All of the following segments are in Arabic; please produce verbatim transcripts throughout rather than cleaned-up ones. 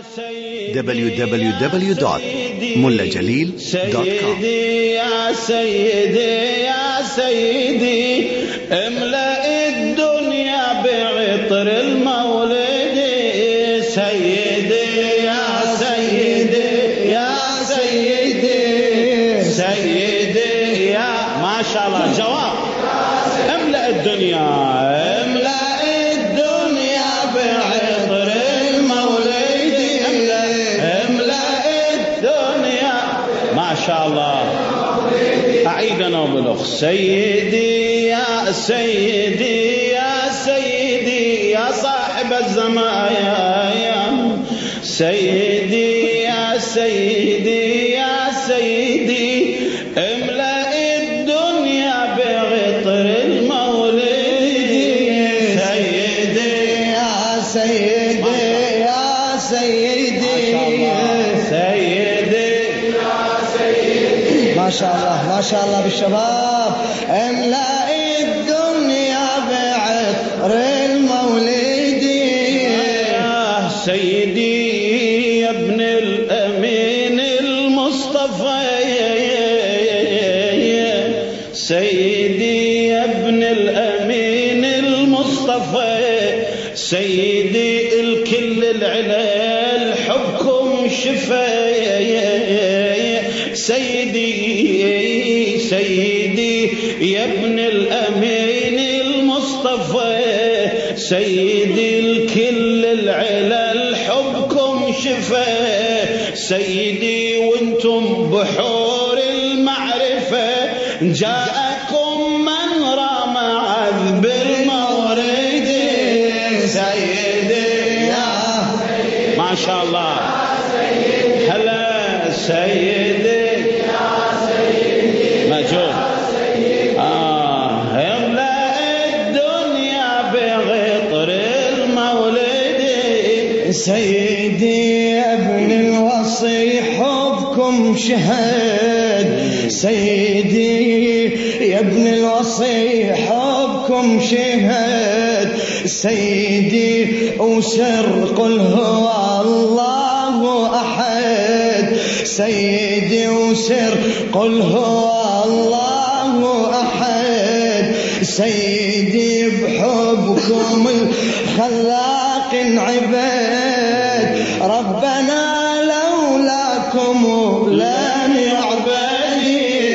دبليو دبليو دبليو دوت ملا جليل دوت كوم. سيدي يا سيدي يا سيدي املأ الدنيا بعطر المولد. سيدي يا سيدي يا سيدي سيدي يا ما شاء الله جواب. املأ الدنيا املأ الدنيا بعطر المولد. املأ املأ الدنيا ما شاء الله. أعيد أنا بالأخ. سيدي يا سيدي يا سيدي يا صاحب الزمايا. سيدي يا سيدي يا سيدي املأ الدنيا بعطر المولد. سيدي يا سيدي يا سيدي سيدي ما شاء الله ما شاء الله بالشباب. املأ الدنيا بعطر المولد. يا سيدي يا ابن الأمين المصطفى. سيدي يا ابن الأمين المصطفى. سيدي الكل العلال حبكم شفايا. سيدي سيدي يا ابن الأمين المصطفى. سيدي الكل العلل حبكم شفاء. سيدي وانتم بحور المعرفة جاءكم من رام عذب المورد. سيدي يا ما شاء الله هلا سيدي مجود. آه املأ الدنيا بغطر المولد. سيدي يا ابن الوصي حبكم شهد. سيدي يا ابن الوصي حبكم شهد. سيدي وسر قل هو الله أحد. سيدي وسر قل هو الله أحد. سيدي بحبكم الخلاق عباد. ربنا لولاكم لن يعبد.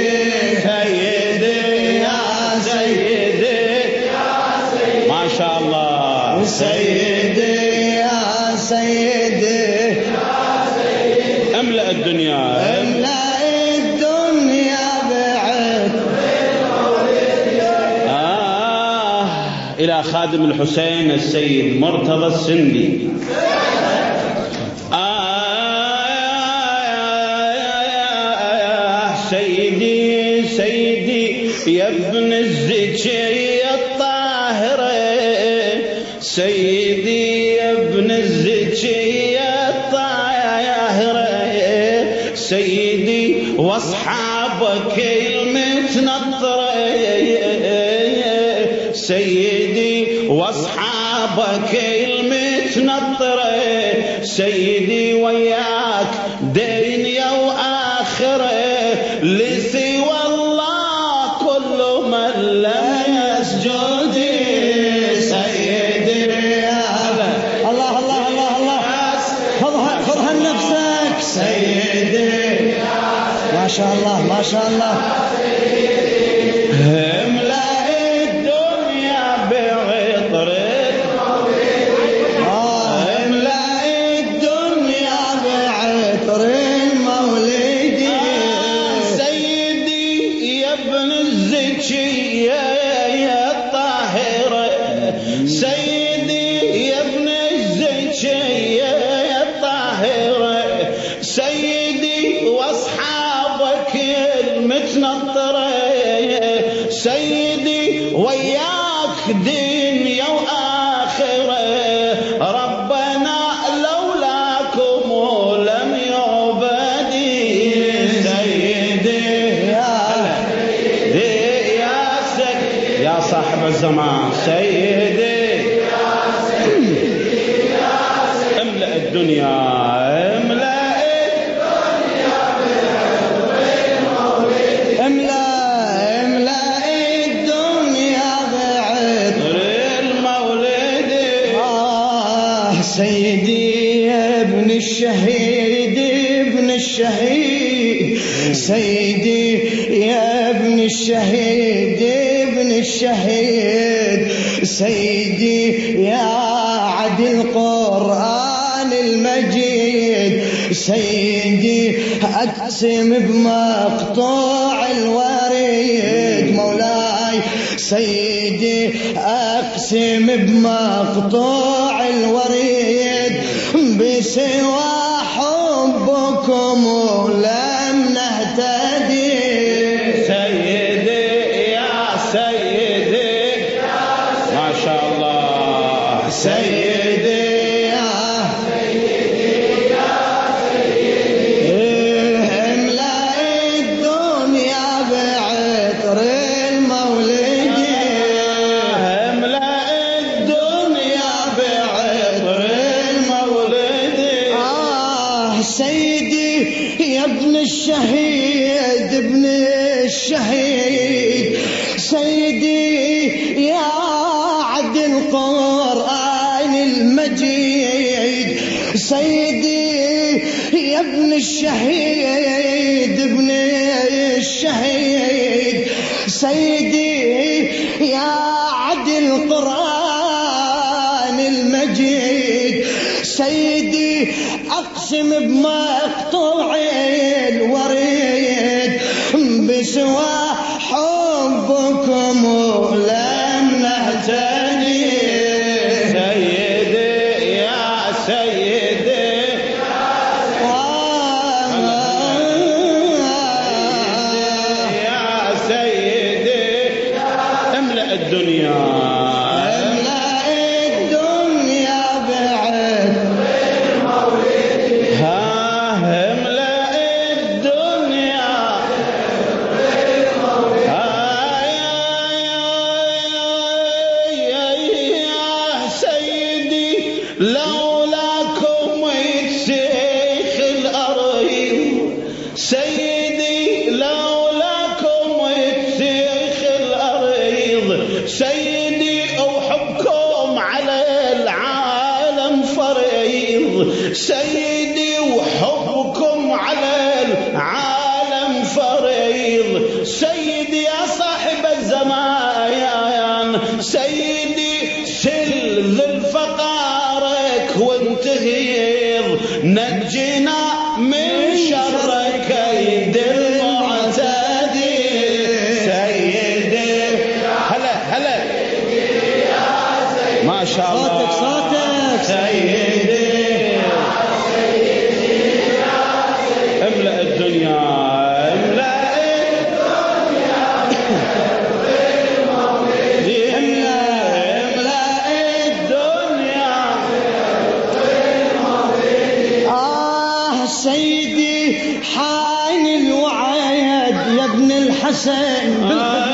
سيدي يا سيدي ما شاء الله. سيدي يا سيدي املأ الدنيا املأ الدنيا بعطر. آه إلى خادم الحسين السيد مرتضى السندي. آه سيدي سيدي يا ابن الزكية الطاهرة. سيدي يا ابن الزكية الطاهرة. سيدي واصحابك المتنطرة. سيدي واصحابك المتنطرة. سيدي وياك دنيا وآخرة. لسوى الله كل من لم يسجد. سيدي الله الله الله الله خذها خذها لنفسك. سيدي ما شاء الله ما شاء الله. املأ الدنيا بعطر. املأ الدنيا بعطر المولد. سيدي يا ابن الزكية الطاهرة. سيدي يا ابن الزكية الطاهرة. سيدي واصحابك المتنطرة. سيدي وياك دنيا وآخرة. ربنا لولاكم لم يعبد. سيدي يا يا سيدي يا صاحب الزمان. سيدي املأ الدنيا سيدي يا ابن الشهيد ابن الشهيد سيدي يا ابن الشهيد ابن الشهيد سيدي يا عدل القرآن المجيد سيدي أقسم بمقطوع الوريد مولاي سيدي أقسم بمقطوع الوريد بسوى حبكم ولم نهتدي سيدي يا سيدي ما شاء الله سيدي الشهيد ابن الشهيد سيدي يا عدل القرآن المجيد سيدي يا ابن الشهيد ابن الشهيد سيدي يا عدل القرآن المجيد سيدي أقسم بمقطوع الوريد بسوى حبكم ولم نهتدي سيدي يا سيدي يا سيدي املأ الدنيا سيدي وحبكم على العالم فريض سيدي وحبكم على العالم فريض سيدي يا صاحب الزمان سيدي سل ذل فقارك وانتهيض نجنا من شر كيد المعتدي سيدي ما شاء الله صوتك صوتك سيدي املأ الدنيا املأ الدنيا املأ الدنيا آه سيدي حان الوعد يا ابن الحسن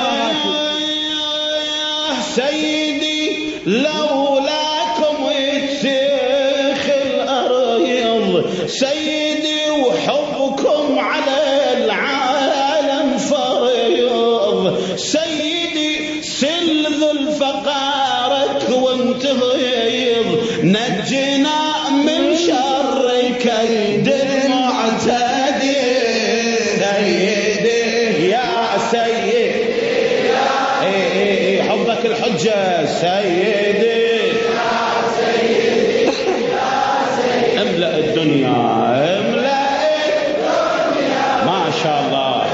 سيدي لولاكم يتسخ الأرض سيدي وحبكم على العالم فريض سيدي سل ذو الفقارك وانتهيض نجنا من شر كيد المعتدي سيدي يا سيدي حبك الحجة سيدي يا سيدي املأ الدنيا املأ الدنيا ما شاء الله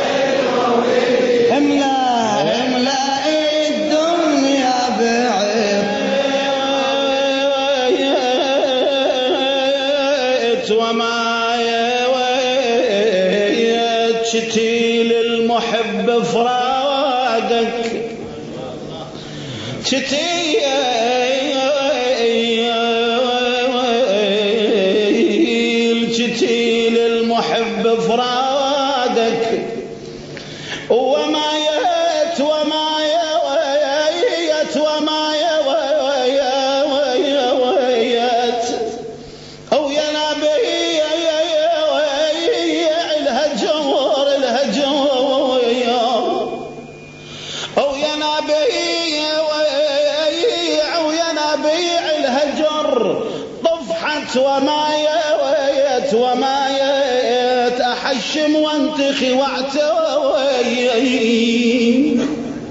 املأ املأ الدنيا بعيد وما يويت شتيل المحب فراقك شتيل شتيل المحب فراقك وما يت وما يويت وما يويت او يا نبي الهجور الهجور او يا نبي وعت وما يت وما يت أحشم وانتخي وعتوي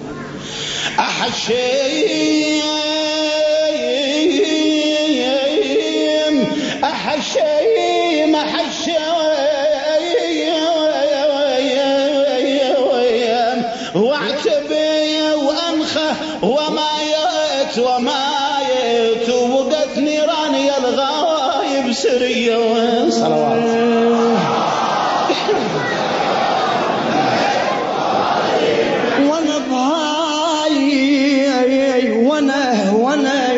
أحشم أحشم أحشم واعتبي وأنخه وما يت وما يت وقت نيراني الغايب سرية صلوات وانا بهاي وانا وانا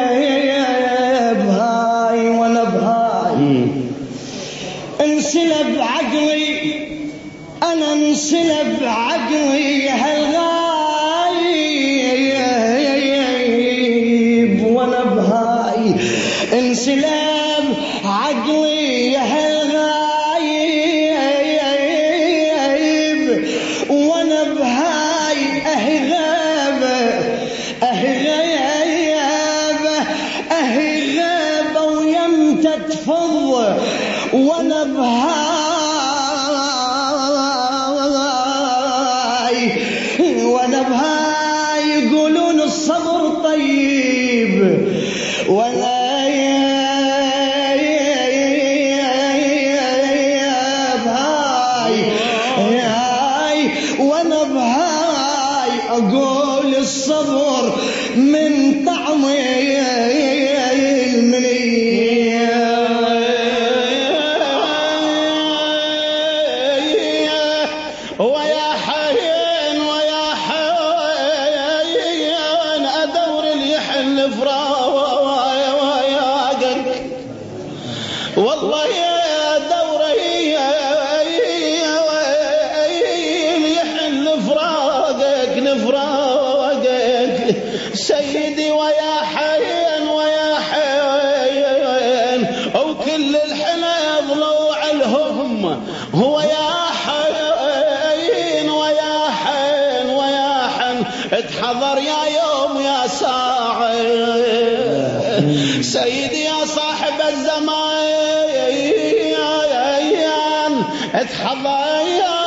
بهاي وانا بهاي انسلب عقلي انا انسلب عقلي هالغايب وانا بهاي انسلب عقلي هالغايب وانا بهاي اهغابه اهغابه اهغابه ويمتى تفض وانا بهاي وانا بهاي يقولون الصبر طيب ولا وانا بهاي اقول الصبر من طعم المنية ويا حين ويا حين ادور اللي يحل فراقك والله يا دوره نفراقك سيدي ويا حين ويا حين او كل الحنا ضلوع الهم هو يا حين ويا حين ويا حين اتحضر يا يوم يا ساعة سيدي يا صاحب الزمان اتحضر يا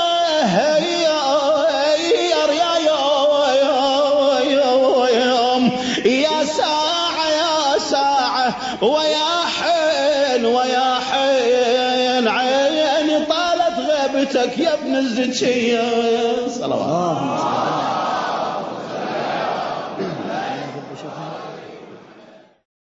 ويا حين ويا حين عيني طالت غيبتك يا ابن الزكية صلوات